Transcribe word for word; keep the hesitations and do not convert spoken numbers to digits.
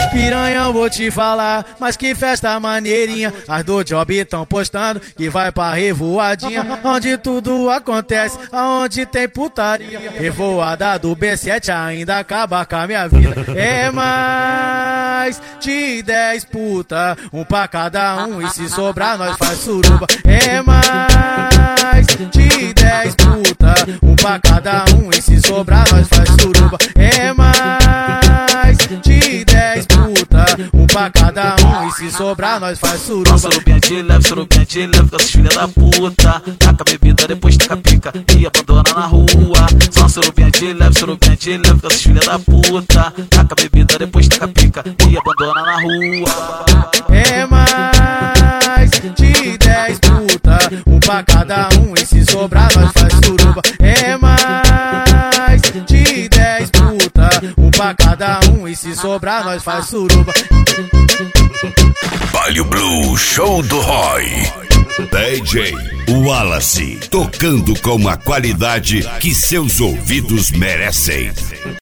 Piranha, vou te falar, mas que festa maneirinha. As do job tão postando que vai pra revoadinha, onde tudo acontece, aonde tem putaria. Revoada do B sete ainda acaba com a minha vida. É mais de dez puta, um pra cada um, e se sobrar nós faz suruba. É mais de dez puta, um pra cada um, e se sobrar nós faz suruba. É mais de dez puta, um pra cada um, e se sobrar nós faz suruba. Surubinha de leve, surubinha de leve com essas filhas da puta. Taca bebida, depois taca pica e abandona na rua. Só surubinha de leve, surubinha de leve com essas filhas da puta. Taca bebida, depois taca pica e abandona na rua. É mais de dez puta, um pra cada um, e se sobrar nós faz suruba. É mais de dez puta, um pra cada um, e se sobrar nós faz suruba. Baile Blue Show do Roy. D J Wallace, tocando com a qualidade que seus ouvidos merecem.